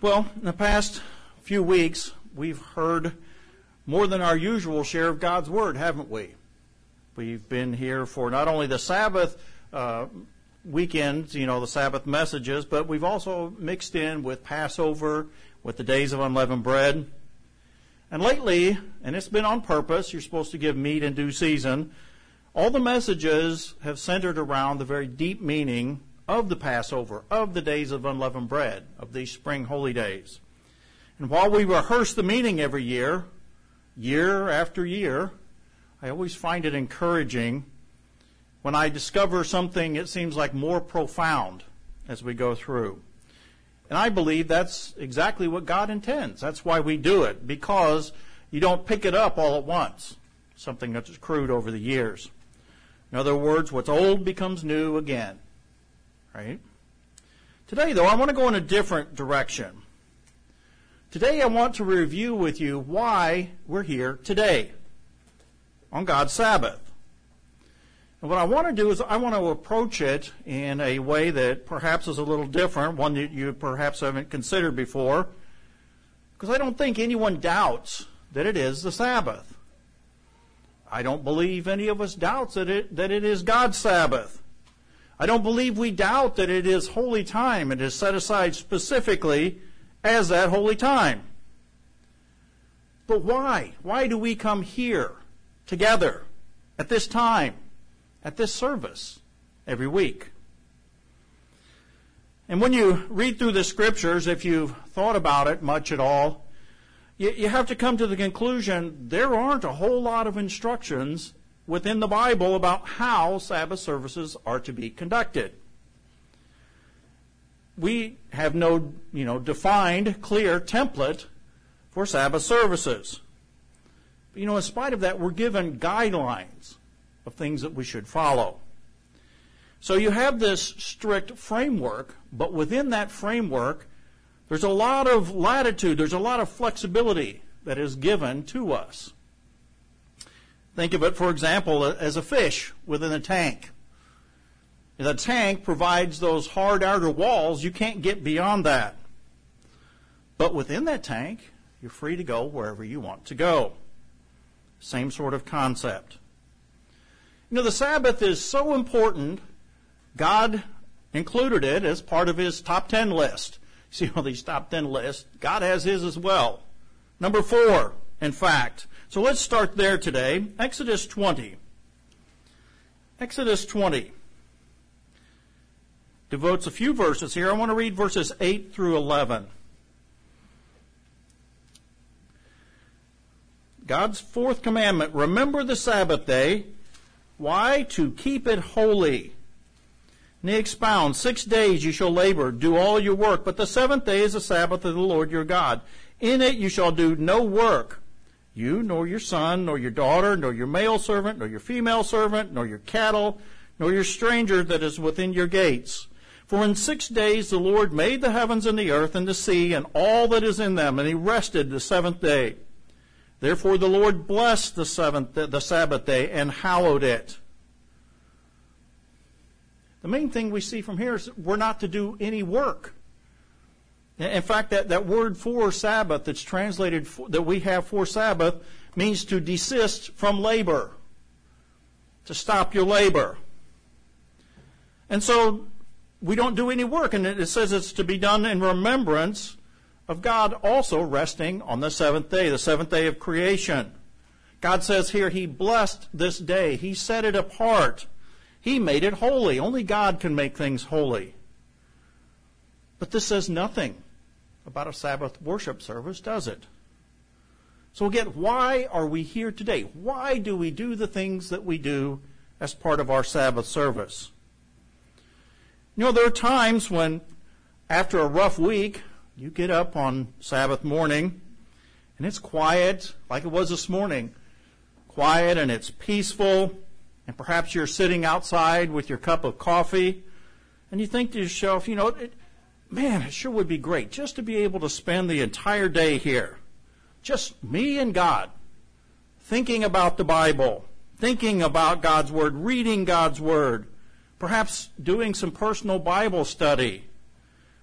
Well, in the past few weeks, we've heard more than our usual share of God's Word, haven't we? We've been here for not only the Sabbath weekends, the Sabbath messages, but we've also mixed in with Passover, with the days of unleavened bread. And lately, and it's been on purpose, you're supposed to give meat in due season, all the messages have centered around the very deep meaning of the Passover, of the days of unleavened bread, of these spring holy days. And while we rehearse the meaning every year, year after year, I always find it encouraging when I discover something it seems like more profound as we go through. And I believe that's exactly what God intends. That's why we do it, because you don't pick it up all at once, something that's accrued over the years. In other words, what's old becomes new again. Right? Today, though, I want to go in a different direction. Today, I want to review with you why we're here today on God's Sabbath. And what I want to do is I want to approach it in a way that perhaps is a little different, one that you perhaps haven't considered before, because I don't think anyone doubts that it is the Sabbath. I don't believe any of us doubts that it is God's Sabbath. I don't believe we doubt that it is holy time. It is set aside specifically as that holy time. But why? Why do we come here together at this time, at this service, every week? And when you read through the Scriptures, if you've thought about it much at all, you have to come to the conclusion there aren't a whole lot of instructions within the Bible about how Sabbath services are to be conducted. We have no, defined, clear template for Sabbath services. But, in spite of that, we're given guidelines of things that we should follow. So you have this strict framework, but within that framework, there's a lot of latitude, there's a lot of flexibility that is given to us. Think of it, for example, as a fish within a tank. The tank provides those hard outer walls. You can't get beyond that. But within that tank, you're free to go wherever you want to go. Same sort of concept. The Sabbath is so important, God included it as part of His top 10 list. See all these top 10 lists? God has His as well. Number 4, in fact. So let's start there today. Exodus 20. Exodus 20 devotes a few verses here. I want to read verses 8 through 11. God's fourth commandment, remember the Sabbath day. Why? To keep it holy. And He expounds, 6 days you shall labor, do all your work, but the seventh day is the Sabbath of the Lord your God. In it you shall do no work. You, nor your son, nor your daughter, nor your male servant, nor your female servant, nor your cattle, nor your stranger that is within your gates. For in 6 days the Lord made the heavens and the earth and the sea and all that is in them, and He rested the seventh day. Therefore the Lord blessed the Sabbath day and hallowed it. The main thing we see from here is we're not to do any work. In fact, that word for Sabbath that's translated, that we have for Sabbath, means to desist from labor, to stop your labor. And so we don't do any work, and it says it's to be done in remembrance of God also resting on the seventh day of creation. God says here He blessed this day. He set it apart. He made it holy. Only God can make things holy. But this says nothing about a Sabbath worship service, does it? So again, why are we here today? Why do we do the things that we do as part of our Sabbath service? There are times when, after a rough week, you get up on Sabbath morning, and it's quiet, like it was this morning. Quiet, and it's peaceful, and perhaps you're sitting outside with your cup of coffee, and you think to yourself, man, it sure would be great just to be able to spend the entire day here. Just me and God, thinking about the Bible, thinking about God's Word, reading God's Word, perhaps doing some personal Bible study,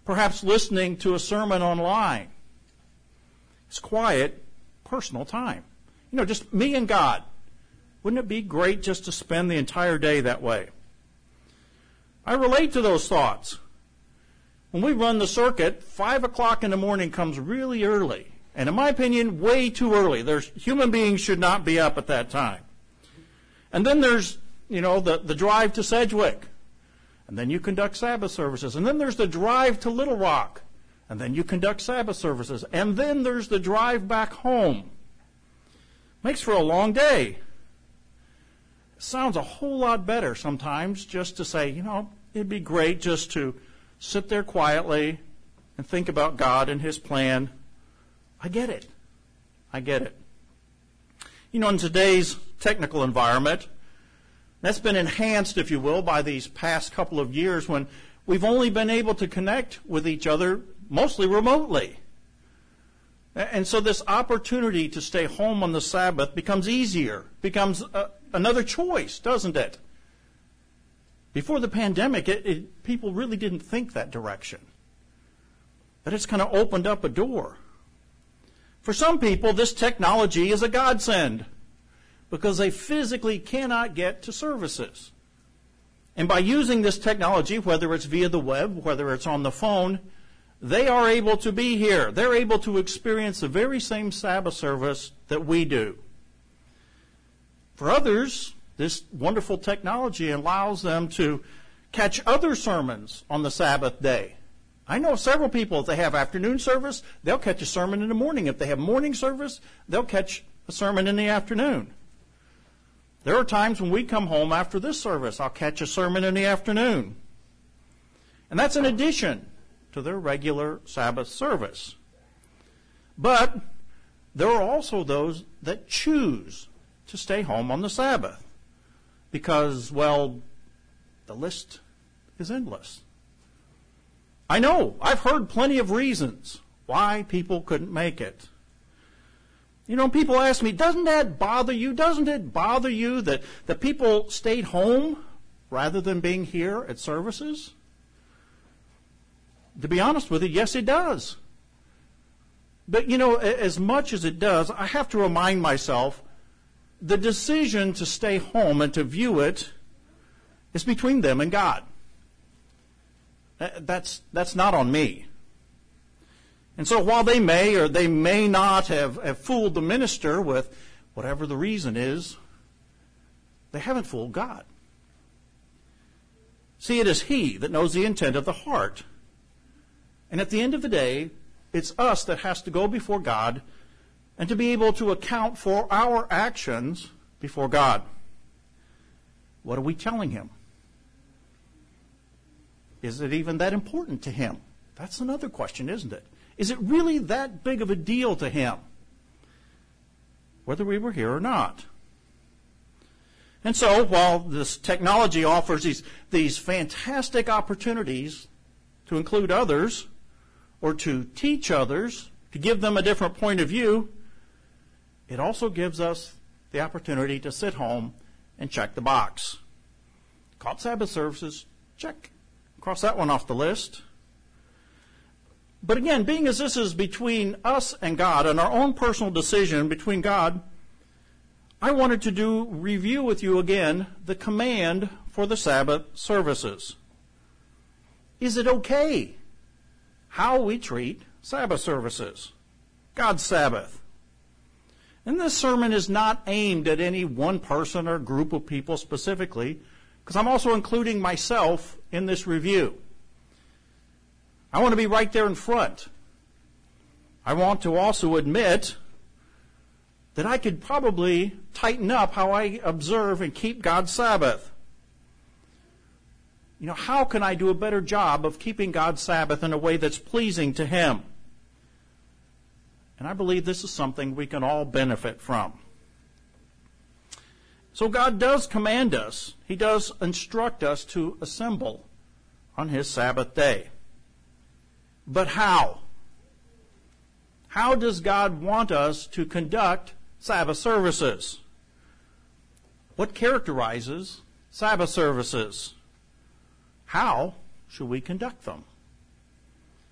perhaps listening to a sermon online. It's quiet, personal time. Just me and God. Wouldn't it be great just to spend the entire day that way? I relate to those thoughts. When we run the circuit, 5 o'clock in the morning comes really early. And in my opinion, way too early. Human beings should not be up at that time. And then there's, the drive to Sedgwick. And then you conduct Sabbath services. And then there's the drive to Little Rock. And then you conduct Sabbath services. And then there's the drive back home. Makes for a long day. It sounds a whole lot better sometimes just to say, it'd be great just to sit there quietly and think about God and His plan. I get it. In today's technical environment, that's been enhanced, if you will, by these past couple of years when we've only been able to connect with each other mostly remotely. And so this opportunity to stay home on the Sabbath becomes easier, becomes another choice, doesn't it? Before the pandemic, people really didn't think that direction. But it's kind of opened up a door. For some people, this technology is a godsend because they physically cannot get to services. And by using this technology, whether it's via the web, whether it's on the phone, they are able to be here. They're able to experience the very same Sabbath service that we do. For others, this wonderful technology allows them to catch other sermons on the Sabbath day. I know several people, if they have afternoon service, they'll catch a sermon in the morning. If they have morning service, they'll catch a sermon in the afternoon. There are times when we come home after this service, I'll catch a sermon in the afternoon. And that's in addition to their regular Sabbath service. But there are also those that choose to stay home on the Sabbath because, the list is endless. I know, I've heard plenty of reasons why people couldn't make it. People ask me, doesn't that bother you? Doesn't it bother you that people stayed home rather than being here at services? To be honest with you, yes, it does. But, as much as it does, I have to remind myself the decision to stay home and to view it is between them and God. That's not on me. And so while they may or they may not have fooled the minister with whatever the reason is, they haven't fooled God. See, it is He that knows the intent of the heart. And at the end of the day, it's us that has to go before God and to be able to account for our actions before God. What are we telling Him? Is it even that important to Him? That's another question, isn't it? Is it really that big of a deal to Him, whether we were here or not? And so, while this technology offers these fantastic opportunities to include others or to teach others, to give them a different point of view, it also gives us the opportunity to sit home and check the box. Caught Sabbath services, check. Cross that one off the list. But again, being as this is between us and God and our own personal decision between God, I wanted to review with you again the command for the Sabbath services. Is it okay how we treat Sabbath services? God's Sabbath. And this sermon is not aimed at any one person or group of people specifically, because I'm also including myself in this review. I want to be right there in front. I want to also admit that I could probably tighten up how I observe and keep God's Sabbath. How can I do a better job of keeping God's Sabbath in a way that's pleasing to Him? And I believe this is something we can all benefit from. So God does command us. He does instruct us to assemble on His Sabbath day. But how? How does God want us to conduct Sabbath services? What characterizes Sabbath services? How should we conduct them?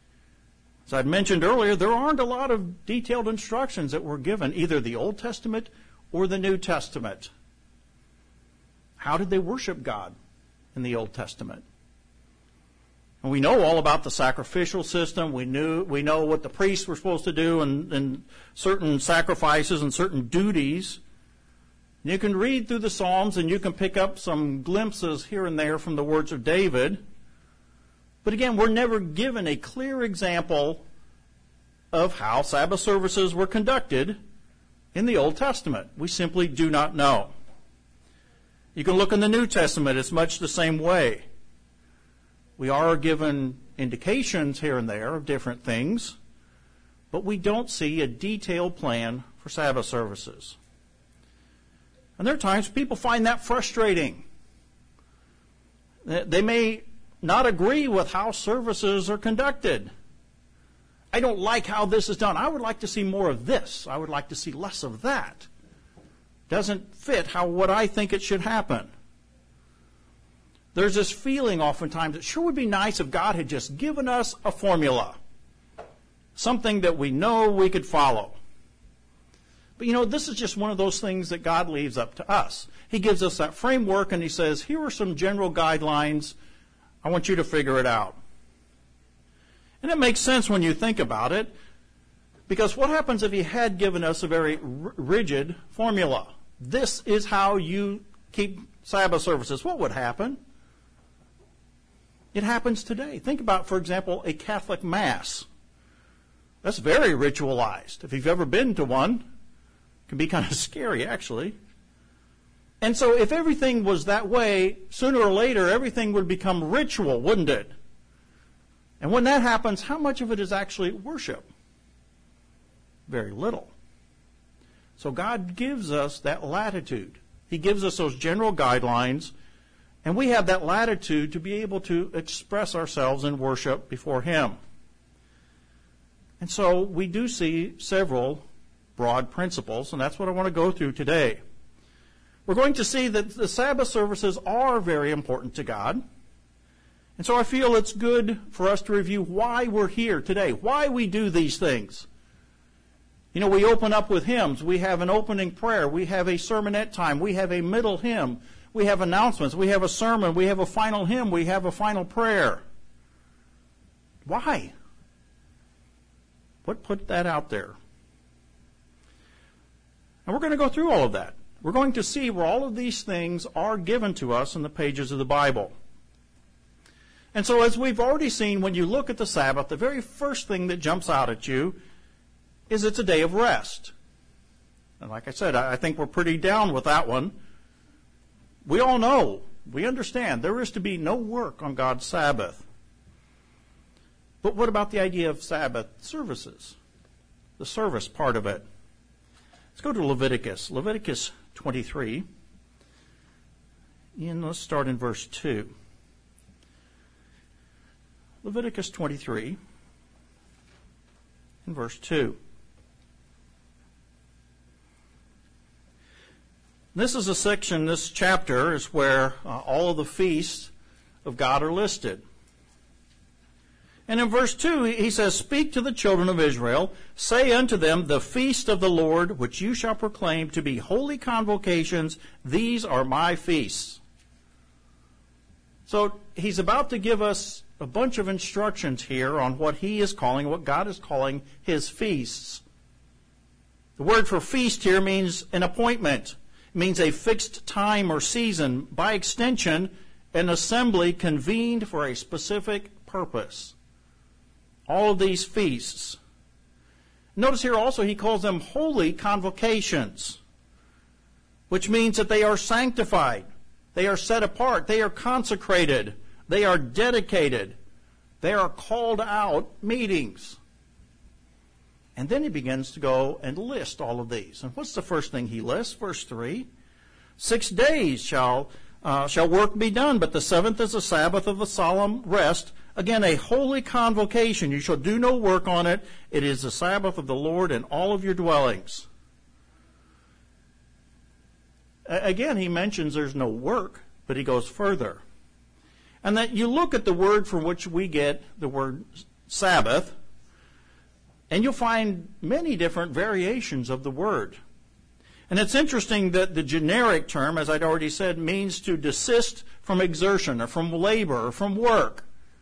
As I mentioned earlier, there aren't a lot of detailed instructions that were given, either the Old Testament or the New Testament. How did they worship God in the Old Testament? And we know all about the sacrificial system. We know what the priests were supposed to do and certain sacrifices and certain duties. You can read through the Psalms and you can pick up some glimpses here and there from the words of David. But again, we're never given a clear example of how Sabbath services were conducted in the Old Testament. We simply do not know. You can look in the New Testament, it's much the same way. We are given indications here and there of different things, but we don't see a detailed plan for Sabbath services. And there are times people find that frustrating. They may not agree with how services are conducted. I don't like how this is done. I would like to see more of this. I would like to see less of that. Doesn't fit what I think it should happen. There's this feeling oftentimes, it sure would be nice if God had just given us a formula. Something that we know we could follow. But this is just one of those things that God leaves up to us. He gives us that framework and he says, here are some general guidelines. I want you to figure it out. And it makes sense when you think about it, because what happens if he had given us a very rigid formula? This is how you keep Sabbath services. What would happen? It happens today. Think about, for example, a Catholic Mass. That's very ritualized. If you've ever been to one, it can be kind of scary, actually. And so if everything was that way, sooner or later, everything would become ritual, wouldn't it? And when that happens, how much of it is actually worship? Very little. So God gives us that latitude. He gives us those general guidelines, and we have that latitude to be able to express ourselves in worship before Him. And so we do see several broad principles, and that's what I want to go through today. We're going to see that the Sabbath services are very important to God. And so I feel it's good for us to review why we're here today, why we do these things. We open up with hymns. We have an opening prayer. We have a sermonette time. We have a middle hymn. We have announcements. We have a sermon. We have a final hymn. We have a final prayer. Why? What put that out there? And we're going to go through all of that. We're going to see where all of these things are given to us in the pages of the Bible. And so as we've already seen, when you look at the Sabbath, the very first thing that jumps out at you is it's a day of rest. And like I said, I think we're pretty down with that one. We all know, we understand, there is to be no work on God's Sabbath. But what about the idea of Sabbath services? The service part of it. Let's go to Leviticus. Leviticus 23. And let's start in verse 2. Leviticus 23 and verse 2. This is a section, this chapter is where all of the feasts of God are listed. And in verse 2, he says, "Speak to the children of Israel, say unto them, the feast of the Lord, which you shall proclaim to be holy convocations, these are my feasts." So he's about to give us a bunch of instructions here on what what God is calling his feasts. The word for feast here means an appointment. It means a fixed time or season. By extension, an assembly convened for a specific purpose. All of these feasts. Notice here also he calls them holy convocations, which means that they are sanctified. They are set apart. They are consecrated. They are dedicated. They are called out meetings. And then he begins to go and list all of these. And what's the first thing he lists? Verse 3. 6 days shall work be done, but the seventh is the Sabbath of a solemn rest. Again, a holy convocation. You shall do no work on it. It is the Sabbath of the Lord in all of your dwellings. Again, he mentions there's no work, but he goes further. And that you look at the word from which we get the word Sabbath, And you'll find many different variations of the word. And it's interesting that the generic term, as I'd already said, means to desist from exertion or from labor or from work.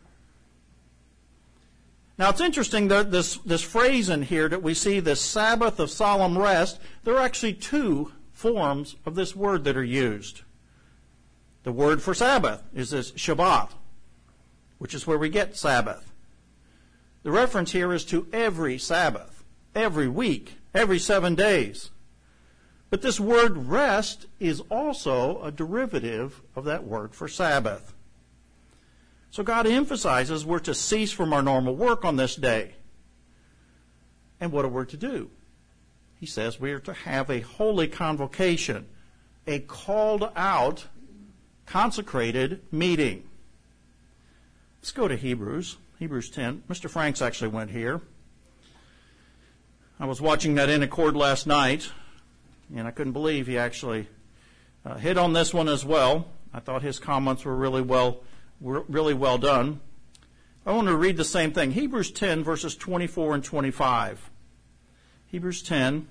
Now it's interesting that this phrase in here that we see, this Sabbath of solemn rest, there are actually two forms of this word that are used. The word for Sabbath is this Shabbat, which is where we get Sabbath. The reference here is to every Sabbath, every week, every 7 days. But this word rest is also a derivative of that word for Sabbath. So God emphasizes we're to cease from our normal work on this day. And what are we to do? He says we are to have a holy convocation, a called out, consecrated meeting. Let's go to Hebrews 10. Mr. Franks actually went here. I was watching that in accord last night, and I couldn't believe he actually hit on this one as well. I thought his comments were really well done. I want to read the same thing. Hebrews 10, verses 24 and 25. Hebrews 10,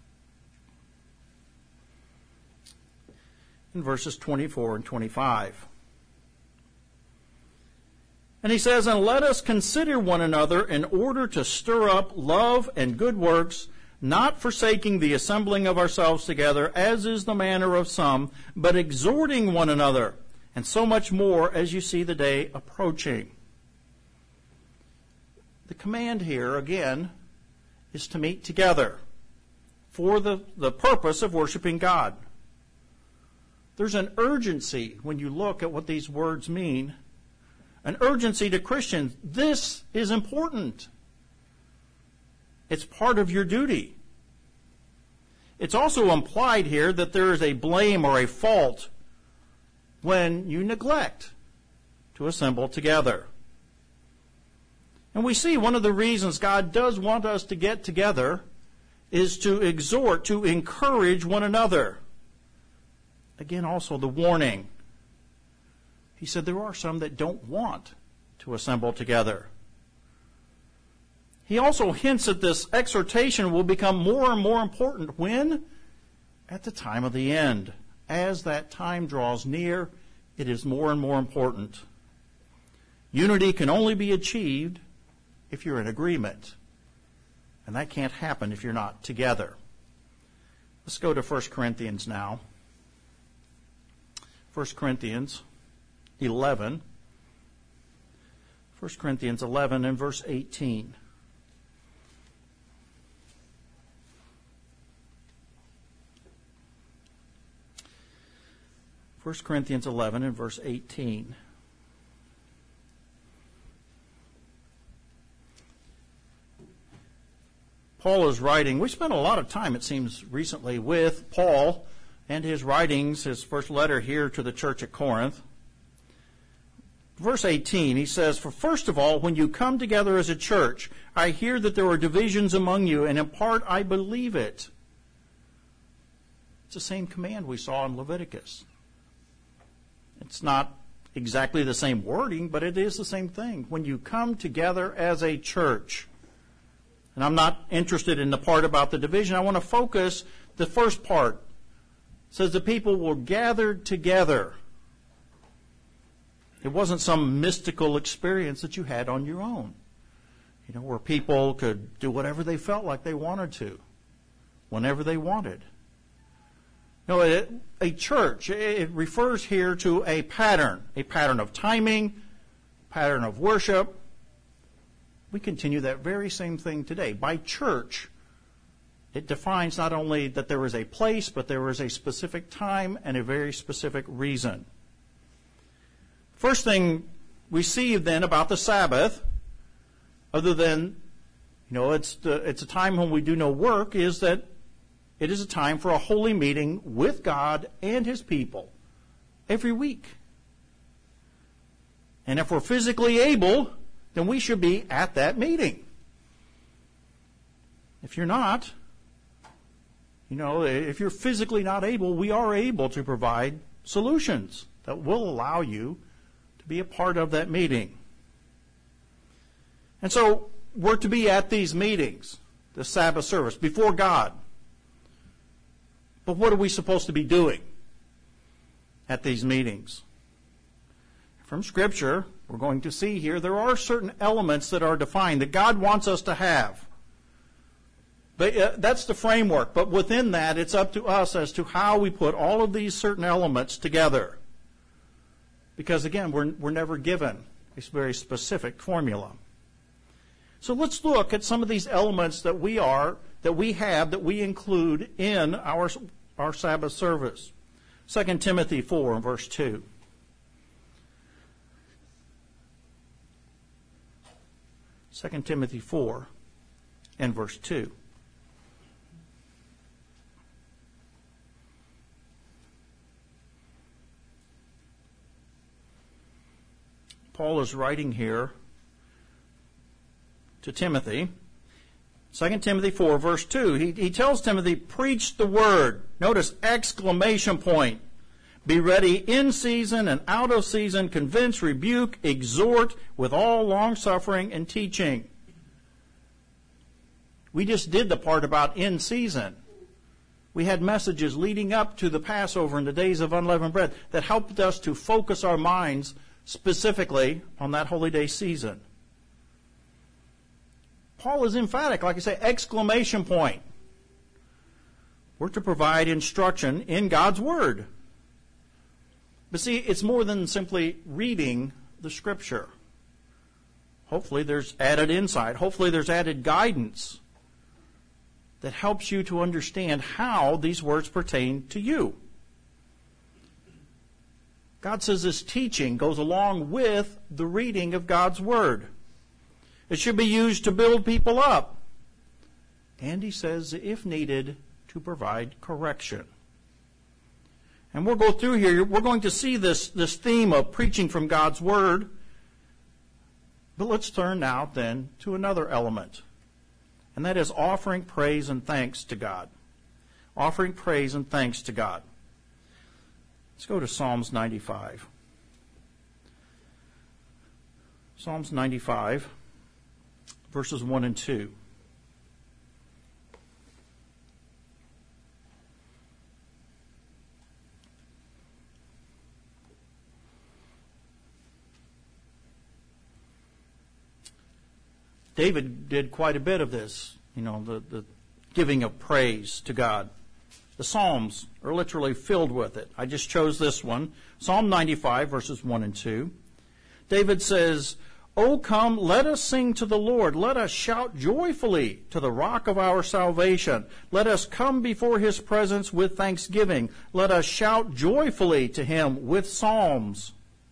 in verses 24 and 25. And he says, "And let us consider one another in order to stir up love and good works, not forsaking the assembling of ourselves together, as is the manner of some, but exhorting one another, and so much more as you see the day approaching." The command here, again, is to meet together for the purpose of worshiping God. There's an urgency when you look at what these words mean. An urgency to Christians. This is important. It's part of your duty. It's also implied here that there is a blame or a fault when you neglect to assemble together. And we see one of the reasons God does want us to get together is to exhort, to encourage one another. Again, also the warning. He said there are some that don't want to assemble together. He also hints that this exhortation will become more and more important when? At the time of the end. As that time draws near, it is more and more important. Unity can only be achieved if you're in agreement. And that can't happen if you're not together. Let's go to 1 Corinthians now. 1 Corinthians 11. 1 Corinthians 11 and verse 18. First Corinthians 11 and verse 18. Paul is writing. We spent a lot of time, it seems, recently with Paul and his writings, his first letter here to the church at Corinth. Verse 18, he says, "For first of all, when you come together as a church, I hear that there are divisions among you, and in part I believe it." It's the same command we saw in Leviticus. It's not exactly the same wording, but it is the same thing. When you come together as a church. And I'm not interested in the part about the division. I want to focus the first part. It says the people were gathered together. It wasn't some mystical experience that you had on your own. Where people could do whatever they felt like they wanted to, whenever they wanted. No, a church, it refers here to a pattern of timing, pattern of worship. We continue that very same thing today. By church, it defines not only that there is a place, but there is a specific time and a very specific reason. First thing we see then about the Sabbath, other than, it's a time when we do no work, is that it is a time for a holy meeting with God and His people every week. And if we're physically able, then we should be at that meeting. If you're not, if you're physically not able, we are able to provide solutions that will allow you to be a part of that meeting. And so we're to be at these meetings, the Sabbath service, before God. But what are we supposed to be doing at these meetings? From Scripture, we're going to see here, there are certain elements that are defined that God wants us to have. But that's the framework. But within that, it's up to us as to how we put all of these certain elements together. Because again, we're never given a very specific formula. So let's look at some of these elements that we include in our Sabbath service. 2 Timothy 4 and verse 2. 2 Timothy 4 and verse 2. Paul is writing here to Timothy. 2 Timothy 4, verse 2. He tells Timothy, preach the word. Notice, exclamation point. Be ready in season and out of season, convince, rebuke, exhort with all long-suffering and teaching. We just did the part about in season. We had messages leading up to the Passover and the days of unleavened bread that helped us to focus our minds specifically on that holy day season. Paul is emphatic, like I say, exclamation point. We're to provide instruction in God's Word. But see, it's more than simply reading the Scripture. Hopefully there's added insight. Hopefully there's added guidance that helps you to understand how these words pertain to you. God says this teaching goes along with the reading of God's Word. It should be used to build people up. And he says, if needed, to provide correction. And we'll go through here. We're going to see this theme of preaching from God's Word. But let's turn now then to another element. And that is offering praise and thanks to God. Offering praise and thanks to God. Let's go to Psalms 95. Psalms 95, verses 1 and 2. David did quite a bit of this, the giving of praise to God. The Psalms are literally filled with it. I just chose this one. Psalm 95, verses 1 and 2. David says, O come, let us sing to the Lord. Let us shout joyfully to the rock of our salvation. Let us come before his presence with thanksgiving. Let us shout joyfully to him with psalms.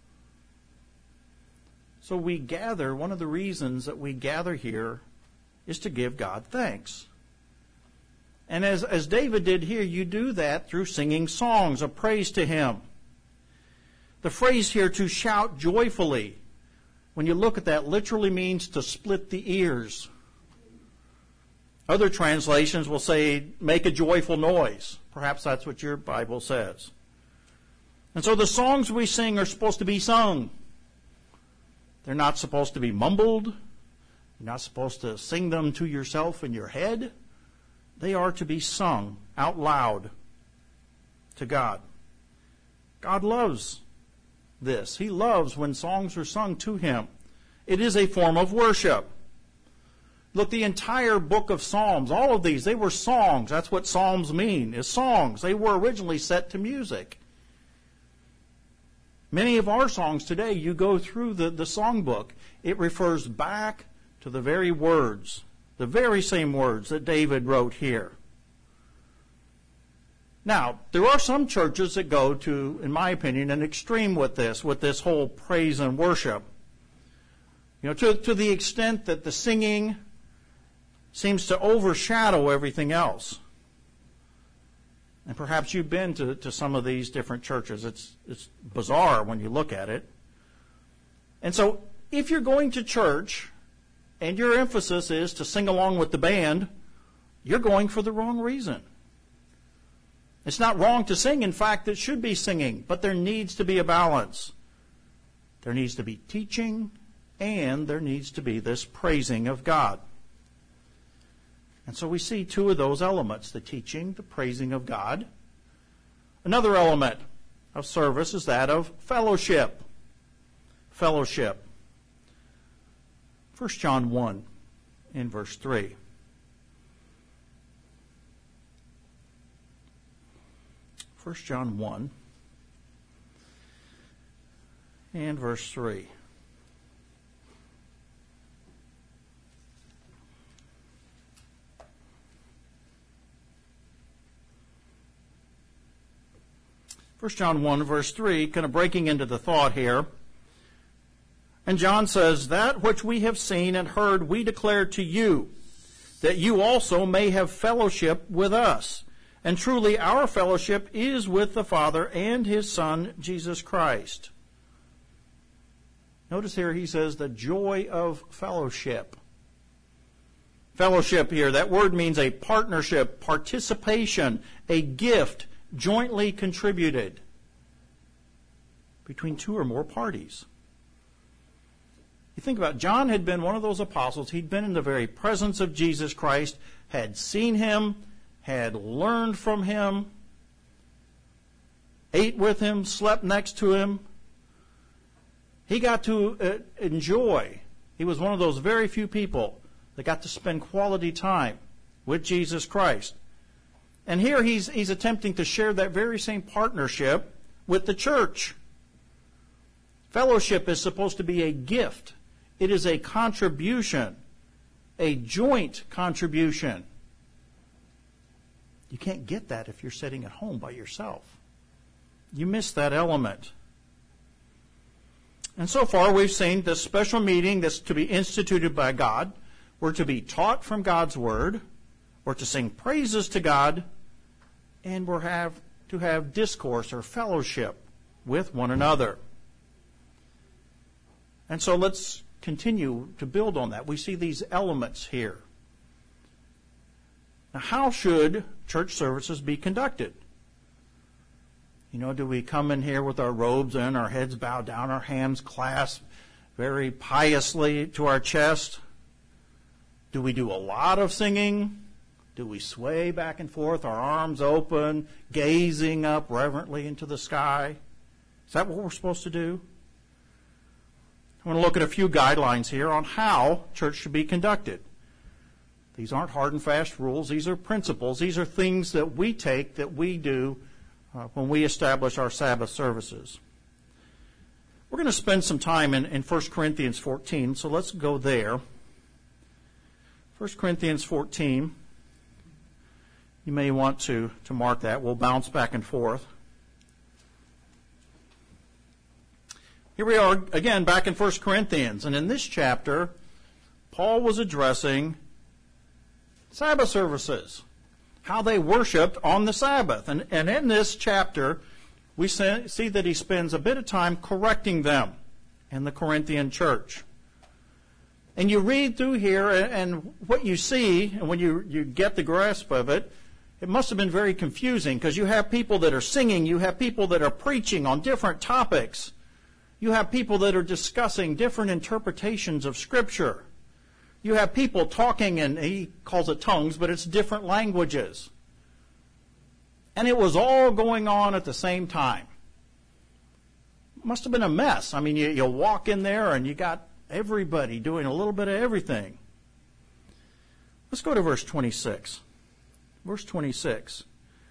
So we gather, one of the reasons that we gather here is to give God thanks. And as David did here, you do that through singing songs of praise to him. The phrase here, to shout joyfully, when you look at that, literally means to split the ears. Other translations will say, make a joyful noise. Perhaps that's what your Bible says. And so the songs we sing are supposed to be sung. They're not supposed to be mumbled. You're not supposed to sing them to yourself in your head. They are to be sung out loud to God. God loves this. He loves when songs are sung to him. It is a form of worship. Look, the entire book of Psalms, all of these, they were songs. That's what Psalms mean, is songs. They were originally set to music. Many of our songs today, you go through the songbook, it refers back to the very words, the very same words that David wrote here. Now, there are some churches that go to, in my opinion, an extreme with this whole praise and worship. To the extent that the singing seems to overshadow everything else. And perhaps you've been to some of these different churches. It's bizarre when you look at it. And so, if you're going to church and your emphasis is to sing along with the band, you're going for the wrong reason. It's not wrong to sing. In fact, it should be singing. But there needs to be a balance. There needs to be teaching and there needs to be this praising of God. And so we see two of those elements, the teaching, the praising of God. Another element of service is that of fellowship. Fellowship. 1 John 1 in verse 3. 1 John 1 and verse 3. First John 1, verse 3, kind of breaking into the thought here. And John says, "That which we have seen and heard we declare to you, that you also may have fellowship with us. And truly our fellowship is with the Father and His Son, Jesus Christ." Notice here he says the joy of fellowship. Fellowship here, that word means a partnership, participation, a gift, jointly contributed between two or more parties. You think about it, John had been one of those apostles. He'd been in the very presence of Jesus Christ, had seen Him, had learned from Him, ate with Him, slept next to Him. He got to enjoy. He was one of those very few people that got to spend quality time with Jesus Christ. And here he's attempting to share that very same partnership with the church. Fellowship is supposed to be a gift. It is a contribution, a joint contribution. You can't get that if you're sitting at home by yourself. You miss that element. And so far we've seen this special meeting that's to be instituted by God. We're to be taught from God's Word. We're to sing praises to God. And we're to have discourse or fellowship with one another. And so let's continue to build on that. We see these elements here. Now, how should church services be conducted? You know, do we come in here with our robes in, our heads bowed down, our hands clasped very piously to our chest? Do we do a lot of singing? Do we sway back and forth, our arms open, gazing up reverently into the sky? Is that what we're supposed to do? I want to look at a few guidelines here on how church should be conducted. These aren't hard and fast rules. These are principles. These are things that we take, that we do when we establish our Sabbath services. We're going to spend some time in 1 Corinthians 14, so let's go there. 1 Corinthians 14. You may want to mark that. We'll bounce back and forth. Here we are again back in 1 Corinthians. And in this chapter, Paul was addressing Sabbath services, how they worshiped on the Sabbath. And in this chapter, we see that he spends a bit of time correcting them in the Corinthian church. And you read through here, and what you see, and when you get the grasp of it, it must have been very confusing, because you have people that are singing, you have people that are preaching on different topics, you have people that are discussing different interpretations of Scripture. You have people talking, and he calls it tongues, but it's different languages. And it was all going on at the same time. It must have been a mess. I mean, you walk in there and you got everybody doing a little bit of everything. Let's go to verse 26. Verse 26.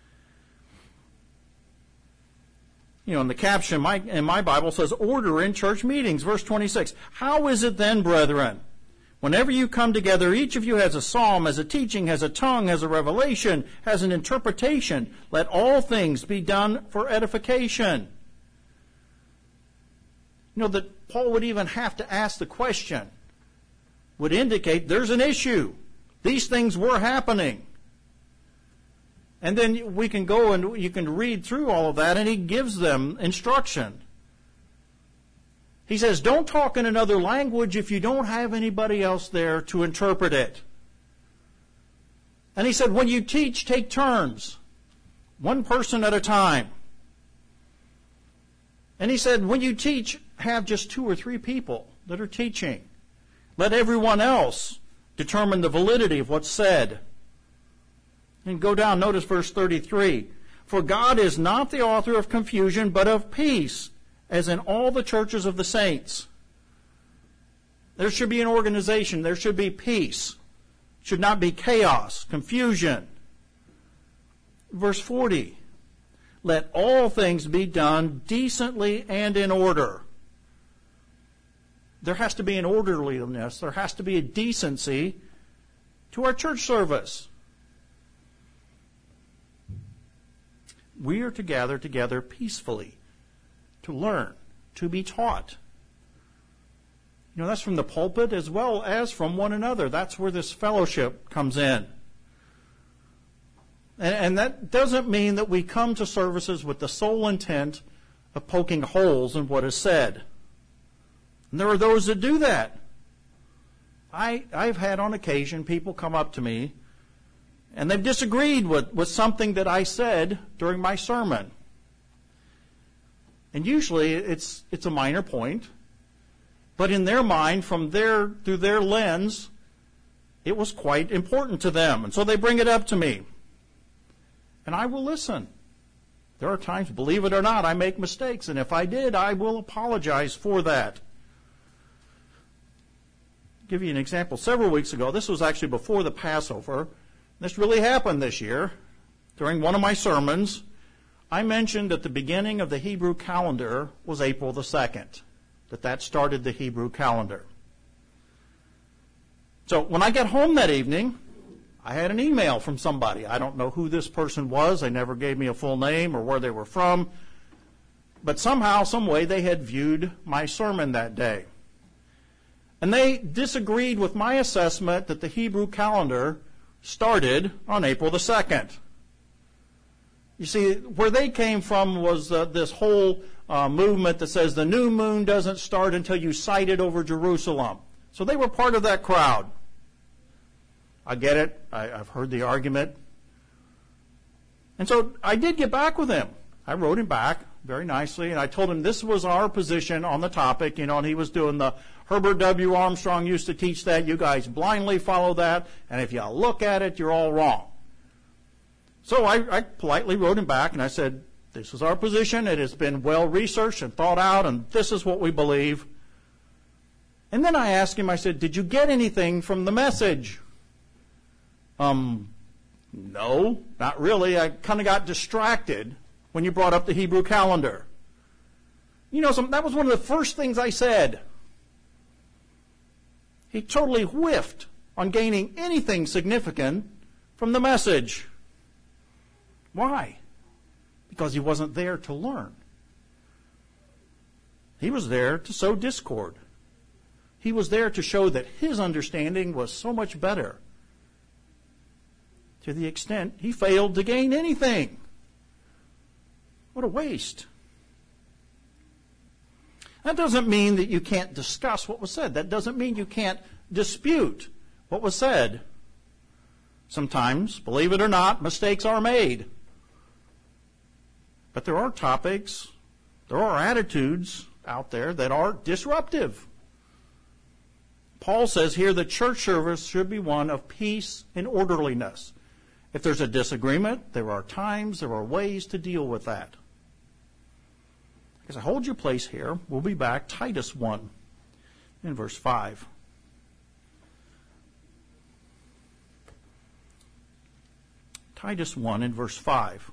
You know, in the caption in my Bible says, order in church meetings. Verse 26. How is it then, brethren? Whenever you come together, each of you has a psalm, has a teaching, has a tongue, has a revelation, has an interpretation. Let all things be done for edification. You know, that Paul would even have to ask the question would indicate there's an issue. These things were happening. And then we can go and you can read through all of that, and he gives them instruction. He says, don't talk in another language if you don't have anybody else there to interpret it. And he said, when you teach, take turns, one person at a time. And he said, when you teach, have just 2 or 3 people that are teaching. Let everyone else determine the validity of what's said. And go down, notice verse 33. For God is not the author of confusion, but of peace, as in all the churches of the saints. There should be an organization. There should be peace. It should not be chaos, confusion. Verse 40. Let all things be done decently and in order. There has to be an orderliness. There has to be a decency to our church service. We are to gather together peacefully, to learn, to be taught. You know, that's from the pulpit as well as from one another. That's where this fellowship comes in. And that doesn't mean that we come to services with the sole intent of poking holes in what is said. And there are those that do that. I've had on occasion people come up to me and they've disagreed with something that I said during my sermon. And usually it's a minor point. But in their mind, through their lens, it was quite important to them. And so they bring it up to me. And I will listen. There are times, believe it or not, I make mistakes. And if I did, I will apologize for that. I'll give you an example. Several weeks ago, this was actually before the Passover. This really happened this year. During one of my sermons, I mentioned that the beginning of the Hebrew calendar was April the 2nd. That started the Hebrew calendar. So when I got home that evening, I had an email from somebody. I don't know who this person was. They never gave me a full name or where they were from. But somehow, some way, they had viewed my sermon that day. And they disagreed with my assessment that the Hebrew calendar started on April the 2nd. You see, where they came from was this whole movement that says the new moon doesn't start until you sight it over Jerusalem. So they were part of that crowd. I get it. I've heard the argument. And so I did get back with him. I wrote him back very nicely, and I told him this was our position on the topic, and he was doing the Herbert W. Armstrong used to teach that. You guys blindly follow that, and if you look at it, you're all wrong. So I politely wrote him back, and I said, this is our position. It has been well researched and thought out, and this is what we believe. And then I asked him, I said, did you get anything from the message? No, not really. I kind of got distracted when you brought up the Hebrew calendar. That was one of the first things I said. He totally whiffed on gaining anything significant from the message. Why? Because he wasn't there to learn. He was there to sow discord. He was there to show that his understanding was so much better, to the extent he failed to gain anything. What a waste. That doesn't mean that you can't discuss what was said. That doesn't mean you can't dispute what was said. Sometimes, believe it or not, mistakes are made. But there are topics, there are attitudes out there that are disruptive. Paul says here the church service should be one of peace and orderliness. If there's a disagreement, there are times, there are ways to deal with that. As I hold your place here, we'll be back, Titus 1 in verse 5. Titus 1 in verse 5.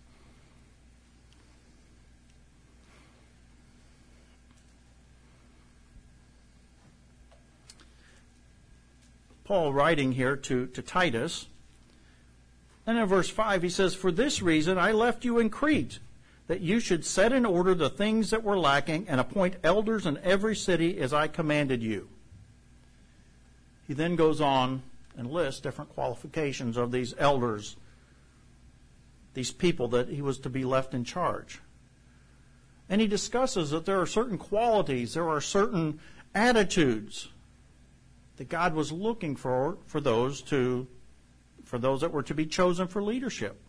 Paul writing here to Titus. And in verse 5 he says, for this reason I left you in Crete, that you should set in order the things that were lacking and appoint elders in every city as I commanded you. He then goes on and lists different qualifications of these elders, these people that he was to be left in charge. And he discusses that there are certain qualities, there are certain attitudes that God was looking for those that were to be chosen for leadership.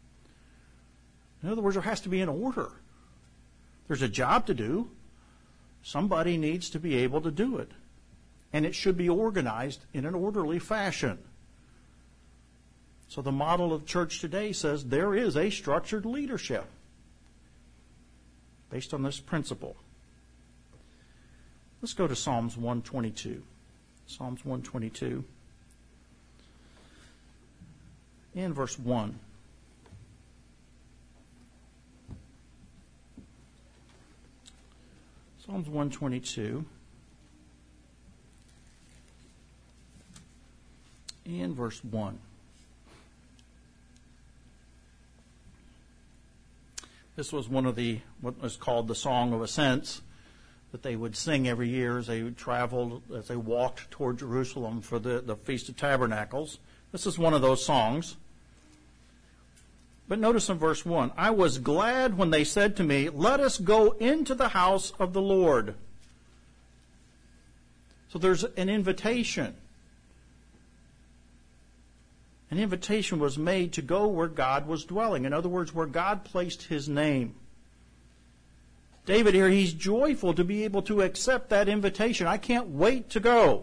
In other words, there has to be an order. There's a job to do. Somebody needs to be able to do it. And it should be organized in an orderly fashion. So the model of church today says there is a structured leadership based on this principle. Let's go to Psalms 122. Psalms 122 and verse 1. Psalms 122 and verse 1. This was one of what was called the Song of Ascents that they would sing every year as they would travel, as they walked toward Jerusalem for the Feast of Tabernacles. This is one of those songs. But notice in verse 1, I was glad when they said to me, let us go into the house of the Lord. So there's an invitation. An invitation was made to go where God was dwelling. In other words, where God placed his name. David here, he's joyful to be able to accept that invitation. I can't wait to go.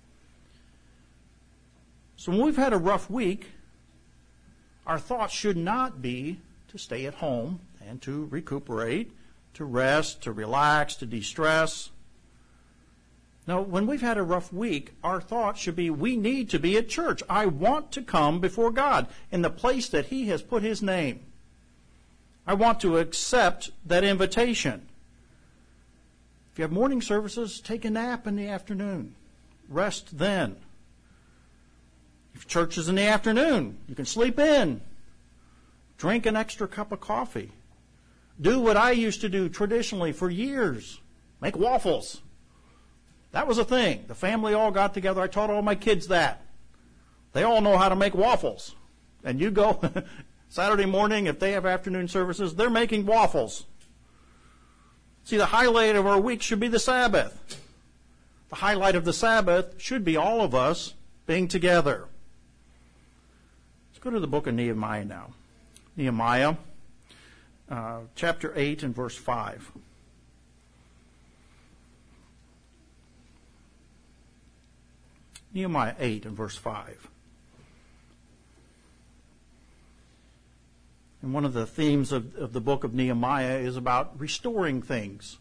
So when we've had a rough week, our thoughts should not be to stay at home and to recuperate, to rest, to relax, to de-stress. No, when we've had a rough week, our thoughts should be, we need to be at church. I want to come before God in the place that he has put his name. I want to accept that invitation. If you have morning services, take a nap in the afternoon. Rest then. If church is in the afternoon, you can sleep in. Drink an extra cup of coffee. Do what I used to do traditionally for years. Make waffles. That was a thing. The family all got together. I taught all my kids that. They all know how to make waffles. And you go Saturday morning, if they have afternoon services, they're making waffles. See, the highlight of our week should be the Sabbath. The highlight of the Sabbath should be all of us being together. Let's go to the book of Nehemiah now. Nehemiah, chapter 8 and verse 5. Nehemiah 8 and verse 5. And one of the themes of the book of Nehemiah is about restoring things.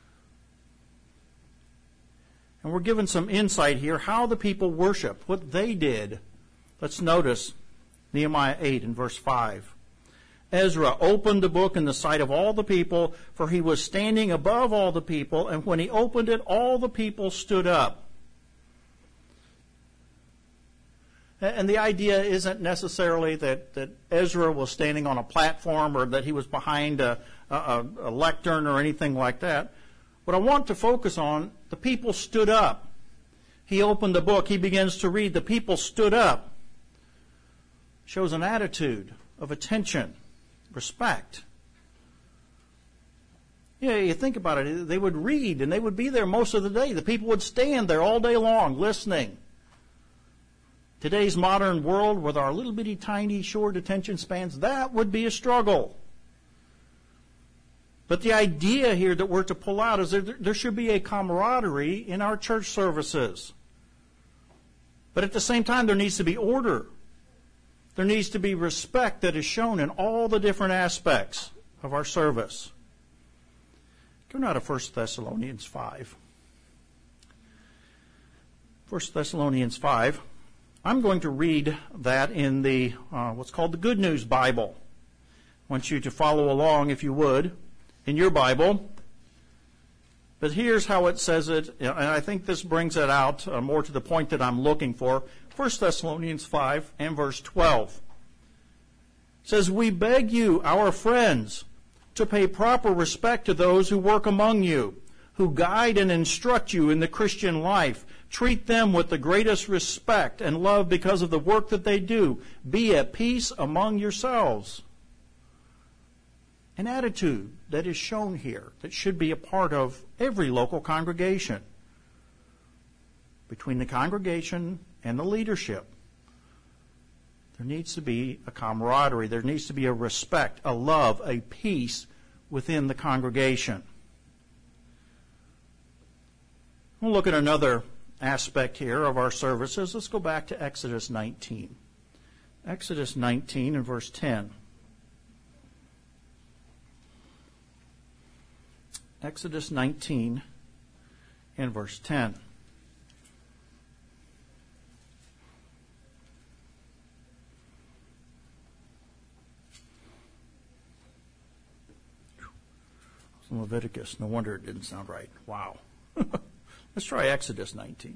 And we're given some insight here how the people worshiped, what they did. Let's notice Nehemiah 8 and verse 5. Ezra opened the book in the sight of all the people, for he was standing above all the people, and when he opened it, all the people stood up. And the idea isn't necessarily that Ezra was standing on a platform or that he was behind a lectern or anything like that. What I want to focus on, the people stood up. He opened the book. He begins to read. The people stood up. Shows an attitude of attention, respect. Yeah, you think about it. They would read and they would be there most of the day. The people would stand there all day long listening. Today's modern world with our little bitty tiny short attention spans, that would be a struggle. But the idea here that we're to pull out is there should be a camaraderie in our church services. But at the same time, there needs to be order. There needs to be respect that is shown in all the different aspects of our service. Go now to 1 Thessalonians 5. 1 Thessalonians 5. I'm going to read that in the what's called the Good News Bible. I want you to follow along, if you would, in your Bible. But here's how it says it, and I think this brings it out more to the point that I'm looking for. 1 Thessalonians 5 and verse 12. It says, we beg you, our friends, to pay proper respect to those who work among you, who guide and instruct you in the Christian life. Treat them with the greatest respect and love because of the work that they do. Be at peace among yourselves. An attitude that is shown here that should be a part of every local congregation. Between the congregation and the leadership, there needs to be a camaraderie. There needs to be a respect, a love, a peace within the congregation. We'll look at another aspect here of our services. Let's go back to Exodus 19. Exodus 19 and verse 10. Exodus 19 and verse 10. Leviticus. No wonder it didn't sound right. Wow. Let's try Exodus 19.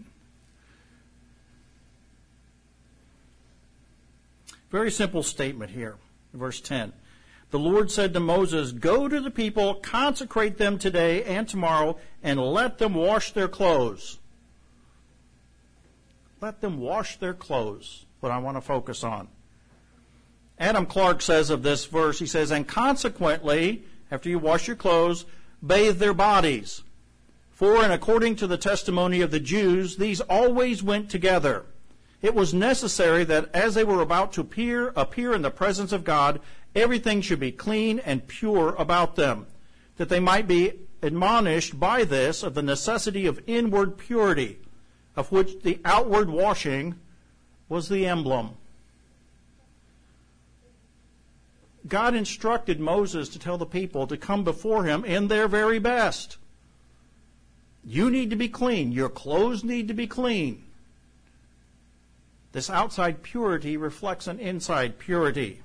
Very simple statement here. Verse 10. The Lord said to Moses, "Go to the people, consecrate them today and tomorrow, and let them wash their clothes." Let them wash their clothes. What I want to focus on. Adam Clarke says of this verse, he says, "And consequently, after you wash your clothes, bathe their bodies. For, and according to the testimony of the Jews, these always went together. It was necessary that as they were about to appear in the presence of God, everything should be clean and pure about them, that they might be admonished by this of the necessity of inward purity, of which the outward washing was the emblem." God instructed Moses to tell the people to come before him in their very best. You need to be clean. Your clothes need to be clean. This outside purity reflects an inside purity.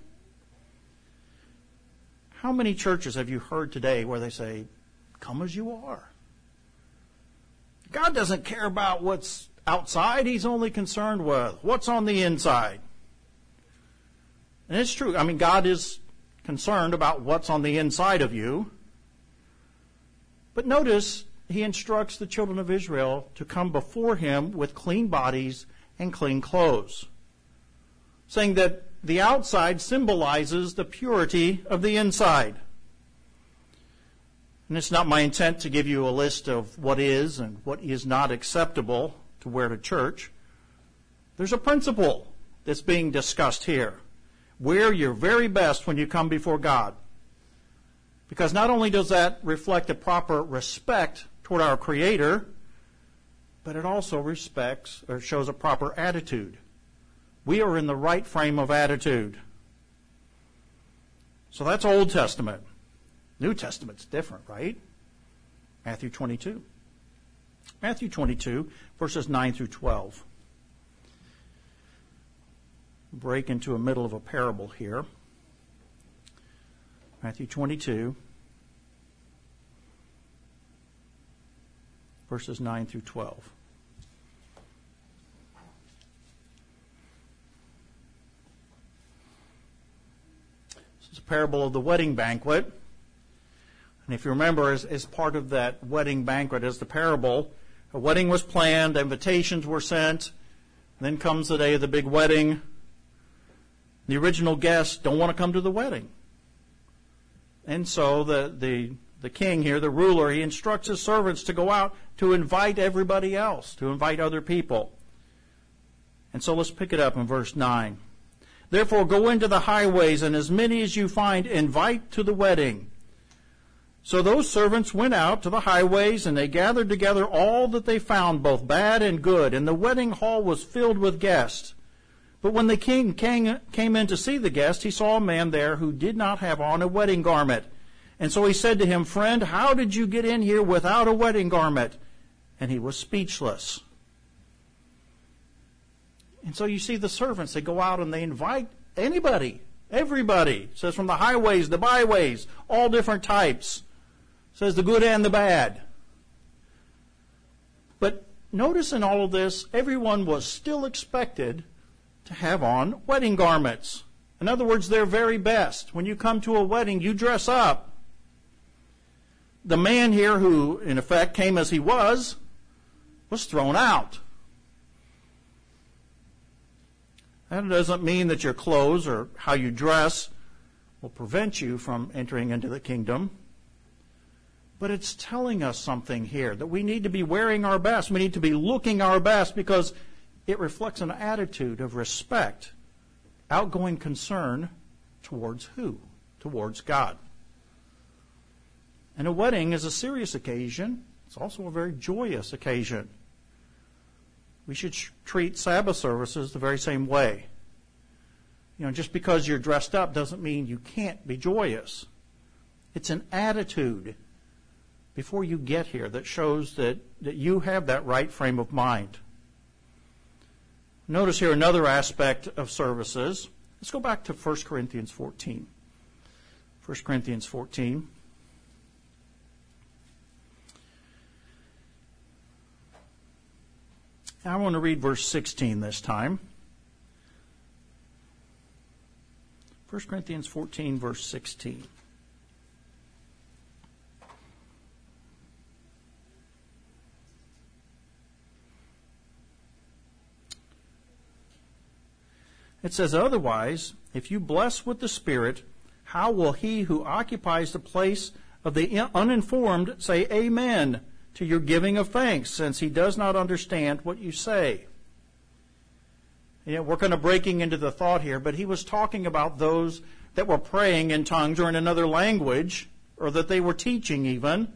How many churches have you heard today where they say, "Come as you are"? God doesn't care about what's outside. He's only concerned with what's on the inside. And it's true. I mean, God is concerned about what's on the inside of you. But notice, he instructs the children of Israel to come before him with clean bodies and clean clothes, saying that the outside symbolizes the purity of the inside. And it's not my intent to give you a list of what is and what is not acceptable to wear to church. There's a principle that's being discussed here. Wear your very best when you come before God. Because not only does that reflect a proper respect toward our Creator, but it also respects or shows a proper attitude. We are in the right frame of attitude. So that's Old Testament. New Testament's different, right? Matthew 22. Matthew 22, verses 9 through 12. Break into the middle of a parable here. Matthew 22, verses 9 through 12. This is a parable of the wedding banquet. And if you remember, as part of that wedding banquet, as the parable, a wedding was planned, invitations were sent, then comes the day of the big wedding. The original guests don't want to come to the wedding. And so the king here, the ruler, he instructs his servants to go out to invite everybody else, to invite other people. And so let's pick it up in verse 9. "Therefore go into the highways, and as many as you find, invite to the wedding." So those servants went out to the highways, and they gathered together all that they found, both bad and good, and the wedding hall was filled with guests. But when the king came in to see the guest, he saw a man there who did not have on a wedding garment. And so he said to him, "Friend, how did you get in here without a wedding garment?" And he was speechless. And so you see the servants, they go out and they invite anybody, everybody. It says from the highways, the byways, all different types. It says the good and the bad. But notice in all of this, everyone was still expected to have on wedding garments. In other words, their very best. When you come to a wedding, you dress up. The man here who, in effect, came as he was thrown out. That doesn't mean that your clothes or how you dress will prevent you from entering into the kingdom. But it's telling us something here, that we need to be wearing our best. We need to be looking our best because it reflects an attitude of respect, outgoing concern towards who? Towards God. And a wedding is a serious occasion. It's also a very joyous occasion. We should treat Sabbath services the very same way. Just because you're dressed up doesn't mean you can't be joyous. It's an attitude before you get here that shows that you have that right frame of mind. Notice here another aspect of services. Let's go back to 1 Corinthians 14. 1 Corinthians 14. I want to read verse 16 this time. 1 Corinthians 14, verse 16. It says, otherwise, if you bless with the Spirit, how will he who occupies the place of the uninformed say amen to your giving of thanks, since he does not understand what you say? We're kind of breaking into the thought here, but he was talking about those that were praying in tongues or in another language, or that they were teaching even,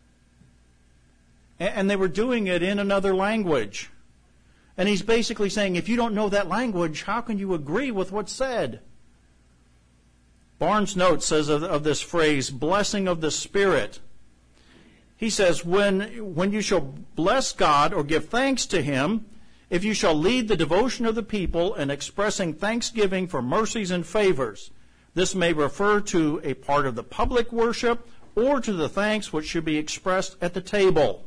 and they were doing it in another language. And he's basically saying, if you don't know that language, how can you agree with what's said? Barnes' note says of this phrase, blessing of the Spirit. He says, when you shall bless God or give thanks to Him, if you shall lead the devotion of the people in expressing thanksgiving for mercies and favors, this may refer to a part of the public worship or to the thanks which should be expressed at the table.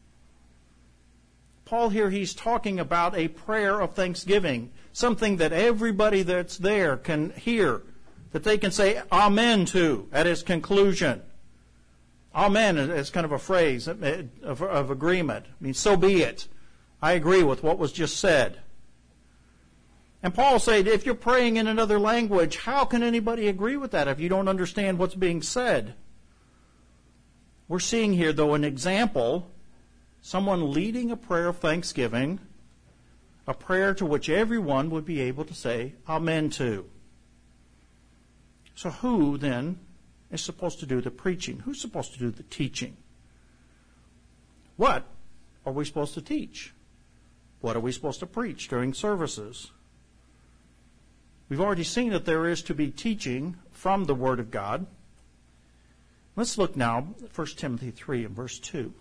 Paul here, he's talking about a prayer of thanksgiving, something that everybody that's there can hear, that they can say amen to at its conclusion. Amen is kind of a phrase of agreement. I mean, so be it. I agree with what was just said. And Paul said, if you're praying in another language, how can anybody agree with that if you don't understand what's being said? We're seeing here, though, an example. Someone leading a prayer of thanksgiving, a prayer to which everyone would be able to say amen to. So who, then, is supposed to do the preaching? Who's supposed to do the teaching? What are we supposed to teach? What are we supposed to preach during services? We've already seen that there is to be teaching from the Word of God. Let's look now at 1 Timothy 3 and verse 2.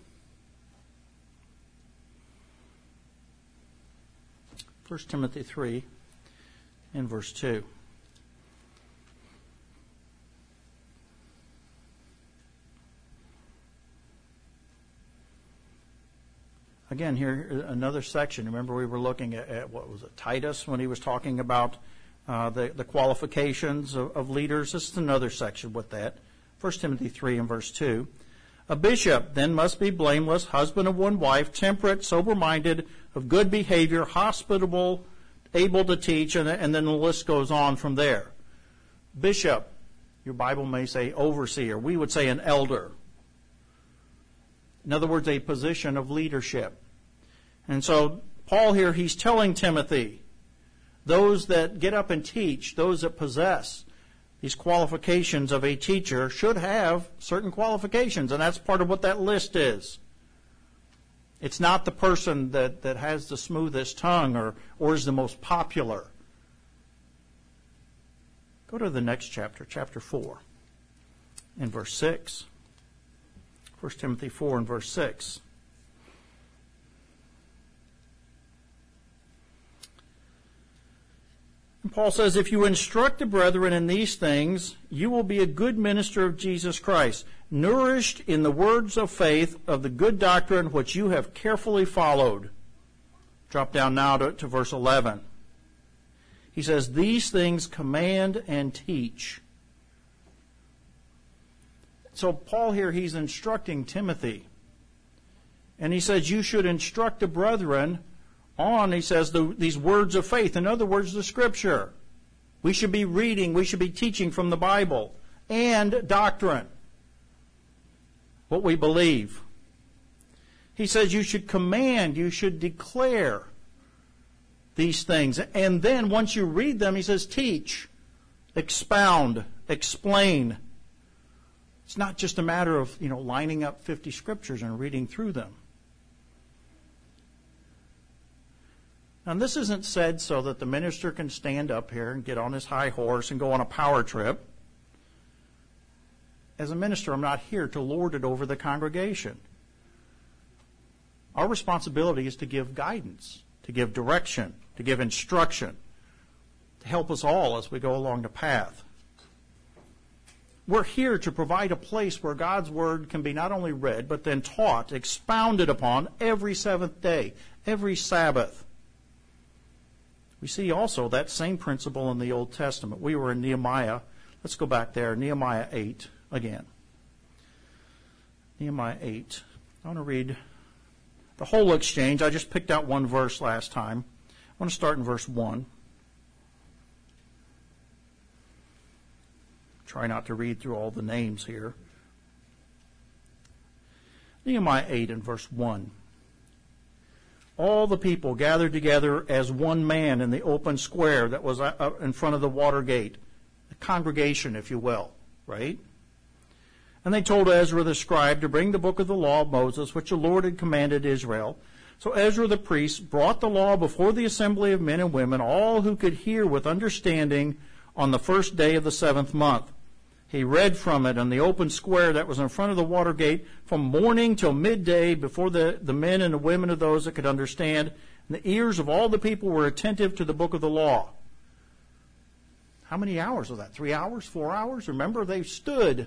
1 Timothy 3 and verse 2. Again, here, another section. Remember, we were looking at what was it, Titus, when he was talking about the qualifications of leaders. This is another section with that. 1 Timothy 3 and verse 2. A bishop then must be blameless, husband of one wife, temperate, sober-minded, of good behavior, hospitable, able to teach, and then the list goes on from there. Bishop, your Bible may say overseer. We would say an elder. In other words, a position of leadership. And so Paul here, he's telling Timothy, those that get up and teach, those that possess these qualifications of a teacher should have certain qualifications, and that's part of what that list is. It's not the person that has the smoothest tongue or is the most popular. Go to the next chapter, chapter 4, in verse 6. 1 Timothy 4 and verse 6. And Paul says, if you instruct the brethren in these things, you will be a good minister of Jesus Christ, nourished in the words of faith of the good doctrine which you have carefully followed. Drop down now to verse 11. He says, these things command and teach. So Paul here, he's instructing Timothy. And he says, you should instruct the brethren on, he says, these words of faith. In other words, the Scripture. We should be reading, we should be teaching from the Bible. And doctrine. What we believe. He says you should command, you should declare these things. And then once you read them, he says teach, expound, explain. It's not just a matter of, lining up 50 scriptures and reading through them. Now, this isn't said so that the minister can stand up here and get on his high horse and go on a power trip. As a minister, I'm not here to lord it over the congregation. Our responsibility is to give guidance, to give direction, to give instruction, to help us all as we go along the path. We're here to provide a place where God's Word can be not only read, but then taught, expounded upon every seventh day, every Sabbath. We see also that same principle in the Old Testament. We were in Nehemiah. Let's go back there, Nehemiah 8 again. Nehemiah 8. I want to read the whole exchange. I just picked out one verse last time. I want to start in verse 1. Try not to read through all the names here. Nehemiah 8 and verse 1. All the people gathered together as one man in the open square that was in front of the water gate. The congregation, if you will, right? And they told Ezra the scribe to bring the book of the law of Moses, which the Lord had commanded Israel. So Ezra the priest brought the law before the assembly of men and women, all who could hear with understanding, on the first day of the 7th month. He read from it in the open square that was in front of the water gate from morning till midday before the men and the women of those that could understand. And the ears of all the people were attentive to the book of the law. How many hours was that? 3 hours? 4 hours? Remember, they stood.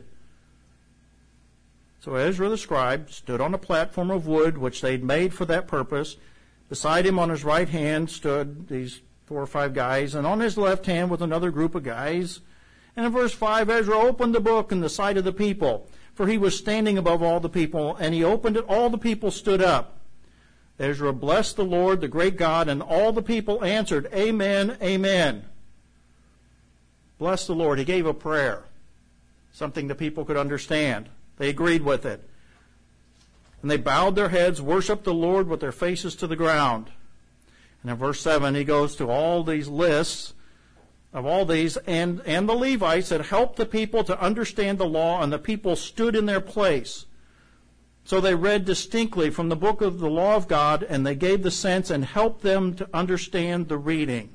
So Ezra the scribe stood on a platform of wood which they'd made for that purpose. Beside him on his right hand stood these 4 or 5 guys, and on his left hand was another group of guys. And in verse 5, Ezra opened the book in the sight of the people, for he was standing above all the people, and he opened it, all the people stood up. Ezra blessed the Lord, the great God, and all the people answered, Amen, Amen. Bless the Lord. He gave a prayer, something the people could understand. They agreed with it. And they bowed their heads, worshiped the Lord with their faces to the ground. And in verse 7, he goes to all these lists of all these, and the Levites had helped the people to understand the law, and the people stood in their place. So they read distinctly from the book of the law of God, and they gave the sense and helped them to understand the reading.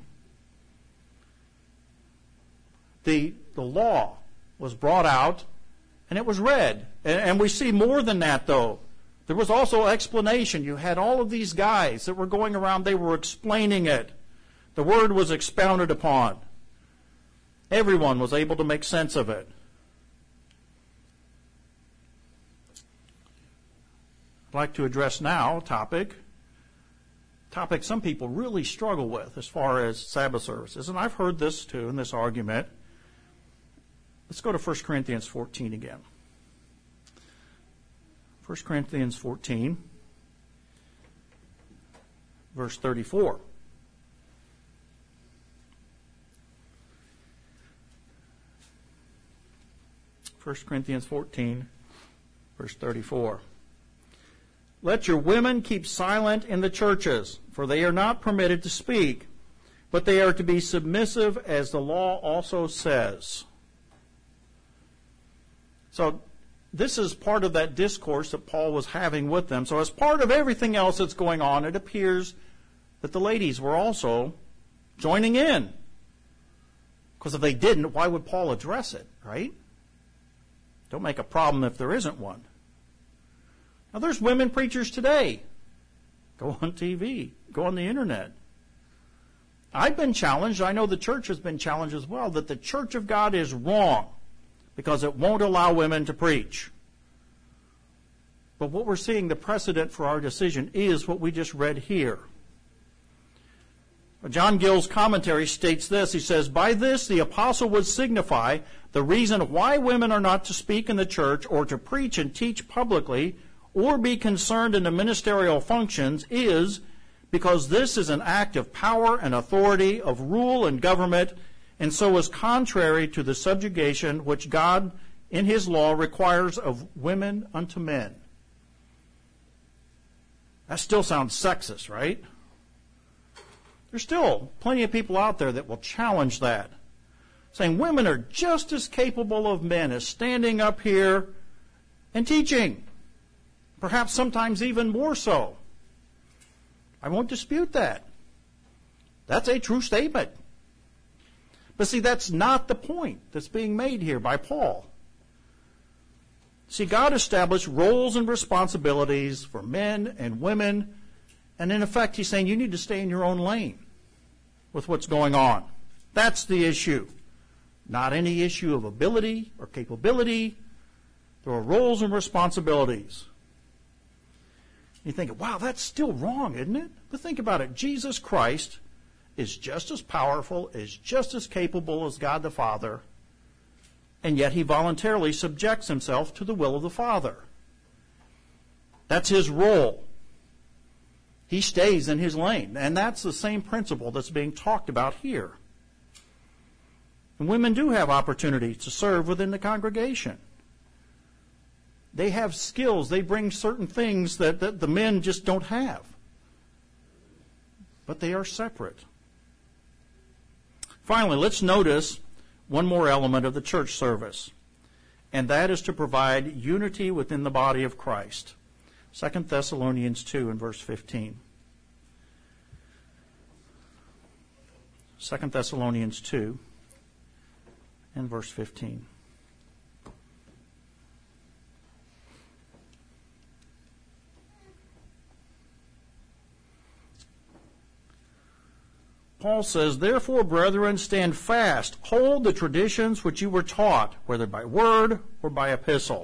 The law was brought out, and it was read. And we see more than that, though. There was also explanation. You had all of these guys that were going around, they were explaining it. The word was expounded upon. Everyone was able to make sense of it. I'd like to address now a topic some people really struggle with as far as Sabbath services. And I've heard this too in this argument. Let's go to 1 Corinthians 14 again. 1 Corinthians 14, verse 34. 1 Corinthians 14, verse 34. Let your women keep silent in the churches, for they are not permitted to speak, but they are to be submissive, as the law also says. So this is part of that discourse that Paul was having with them. So as part of everything else that's going on, it appears that the ladies were also joining in. Because if they didn't, why would Paul address it, right? Don't make a problem if there isn't one. Now, there's women preachers today. Go on TV. Go on the internet. I've been challenged. I know the church has been challenged as well, that the Church of God is wrong because it won't allow women to preach. But what we're seeing, the precedent for our decision, is what we just read here. John Gill's commentary states this. He says, by this the apostle would signify the reason why women are not to speak in the church or to preach and teach publicly or be concerned in the ministerial functions is because this is an act of power and authority, of rule and government, and so is contrary to the subjugation which God in his law requires of women unto men. That still sounds sexist, right? There's still plenty of people out there that will challenge that, saying women are just as capable of men as standing up here and teaching. Perhaps sometimes even more so. I won't dispute that. That's a true statement. But see, that's not the point that's being made here by Paul. See, God established roles and responsibilities for men and women, and in effect, he's saying you need to stay in your own lane with what's going on. That's the issue. Not any issue of ability or capability. There are roles and responsibilities. You think, wow, that's still wrong, isn't it? But think about it. Jesus Christ is just as powerful, is just as capable as God the Father, and yet he voluntarily subjects himself to the will of the Father. That's his role. He stays in his lane, and that's the same principle that's being talked about here. And women do have opportunity to serve within the congregation. They have skills. They bring certain things that the men just don't have. But they are separate. Finally, let's notice one more element of the church service, and that is to provide unity within the body of Christ. 2 Thessalonians 2 and verse 15. 2 Thessalonians 2 and verse 15. Paul says, "Therefore, brethren, stand fast, hold the traditions which you were taught, whether by word or by epistle."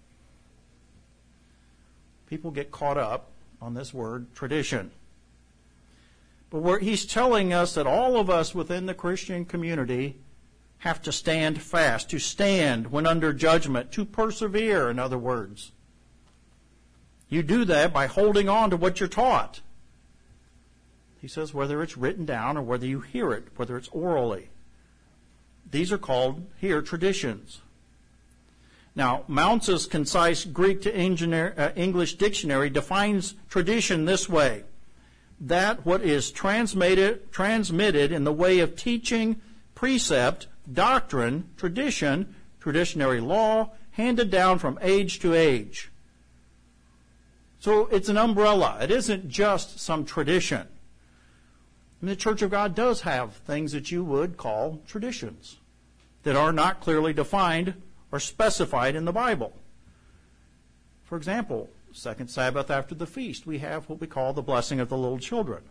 People get caught up on this word, tradition. But he's telling us that all of us within the Christian community have to stand fast, to stand when under judgment, to persevere, in other words. You do that by holding on to what you're taught. He says whether it's written down or whether you hear it, whether it's orally. These are called here traditions. Now, Mounce's concise Greek to English dictionary defines tradition this way: that what is transmitted in the way of teaching, precept, doctrine, tradition, traditionary law, handed down from age to age. So it's an umbrella. It isn't just some tradition. And the Church of God does have things that you would call traditions that are not clearly defined or specified in the Bible. For example, second Sabbath after the feast, we have what we call the blessing of the little children.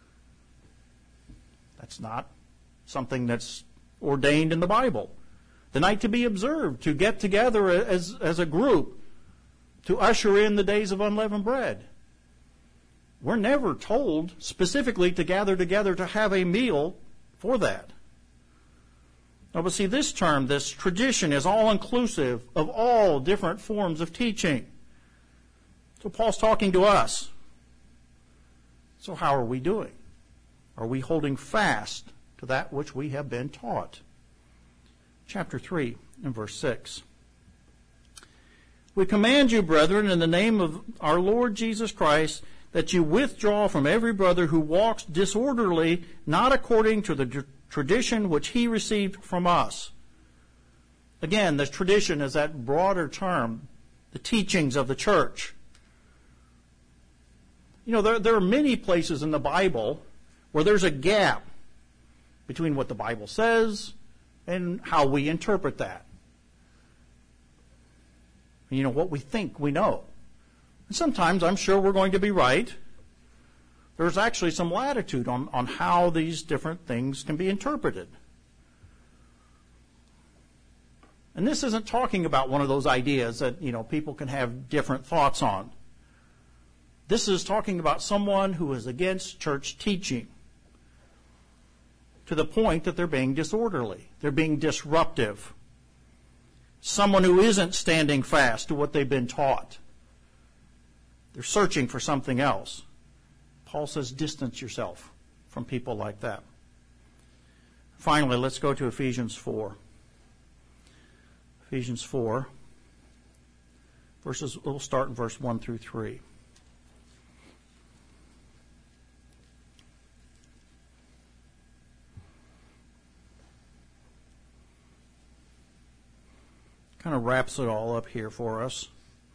That's not something that's ordained in the Bible. The night to be observed, to get together as a group, to usher in the days of unleavened bread. We're never told specifically to gather together to have a meal for that. Now, but see, this term, this tradition, is all-inclusive of all different forms of teaching. So Paul's talking to us. So how are we doing? Are we holding fast to that which we have been taught? Chapter 3 and verse 6. "We command you, brethren, in the name of our Lord Jesus Christ, that you withdraw from every brother who walks disorderly, not according to the tradition which he received from us." Again, the tradition is that broader term, the teachings of the church. You know, there are many places in the Bible where there's a gap between what the Bible says and how we interpret that. You know, what we think we know. And sometimes I'm sure we're going to be right. There's actually some latitude on how these different things can be interpreted. And this isn't talking about one of those ideas that, you know, people can have different thoughts on. This is talking about someone who is against church teaching to the point that they're being disorderly. They're being disruptive. Someone who isn't standing fast to what they've been taught. They're searching for something else. Paul says, distance yourself from people like that. Finally, let's go to Ephesians 4. Ephesians 4, we'll start in verse 1 through 3. Kind of wraps it all up here for us.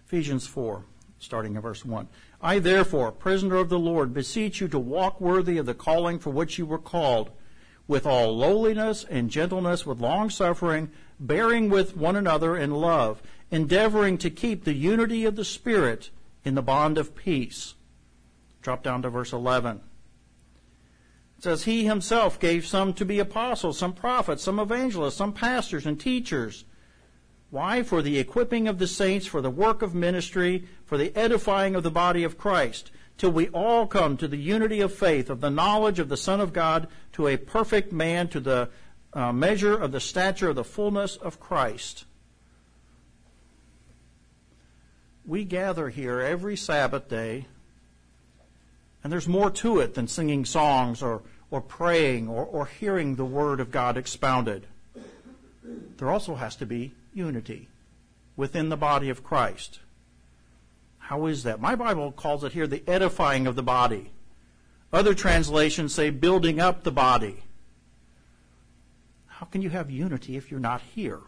Ephesians 4, starting in verse 1. I, therefore, prisoner of the Lord, beseech you to walk worthy of the calling for which you were called, with all lowliness and gentleness, with long-suffering, bearing with one another in love, endeavoring to keep the unity of the Spirit in the bond of peace. Drop down to verse 11. It says, He himself gave some to be apostles, some prophets, some evangelists, some pastors and teachers. Why? For the equipping of the saints, for the work of ministry, for the edifying of the body of Christ, till we all come to the unity of faith, of the knowledge of the Son of God, to a perfect man, to the measure of the stature of the fullness of Christ. We gather here every Sabbath day, and there's more to it than singing songs or praying or hearing the Word of God expounded. There also has to be unity within the body of Christ. How is that? My Bible calls it here the edifying of the body. Other translations say building up the body. How can you have unity if you're not here?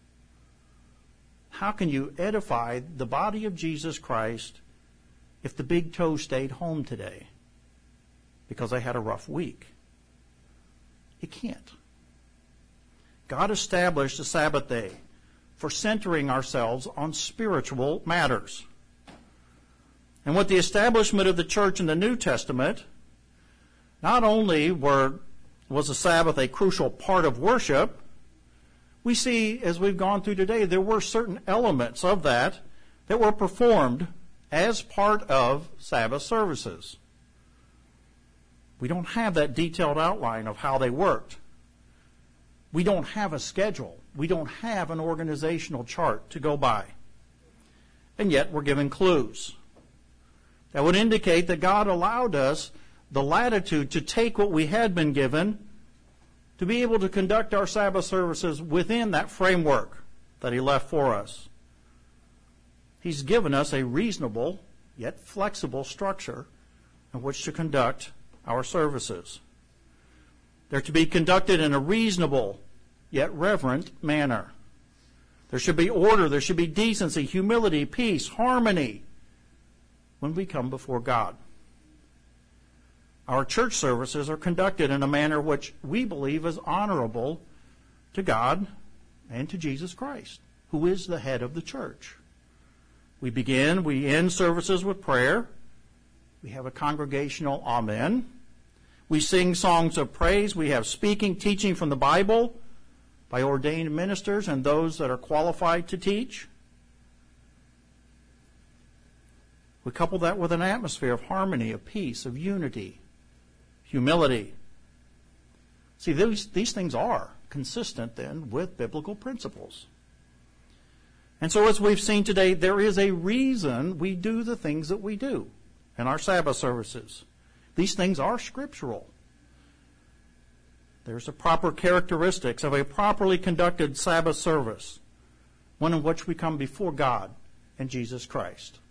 How can you edify the body of Jesus Christ if the big toe stayed home today because they had a rough week? You can't. God established a Sabbath day for centering ourselves on spiritual matters. And with the establishment of the church in the New Testament, not only was the Sabbath a crucial part of worship, we see, as we've gone through today, there were certain elements of that were performed as part of Sabbath services. We don't have that detailed outline of how they worked. We don't have a schedule. We don't have an organizational chart to go by. And yet we're given clues that would indicate that God allowed us the latitude to take what we had been given to be able to conduct our Sabbath services within that framework that He left for us. He's given us a reasonable yet flexible structure in which to conduct our services. They're to be conducted in a reasonable yet reverent manner. There should be order, there should be decency, humility, peace, harmony when we come before God. Our church services are conducted in a manner which we believe is honorable to God and to Jesus Christ, who is the head of the church. We end services with prayer. We have a congregational amen. We sing songs of praise. We have speaking, teaching from the Bible by ordained ministers and those that are qualified to teach. We couple that with an atmosphere of harmony, of peace, of unity, humility. See, these things are consistent then with biblical principles. And so as we've seen today, there is a reason we do the things that we do in our Sabbath services. These things are scriptural. There's the proper characteristics of a properly conducted Sabbath service, one in which we come before God and Jesus Christ.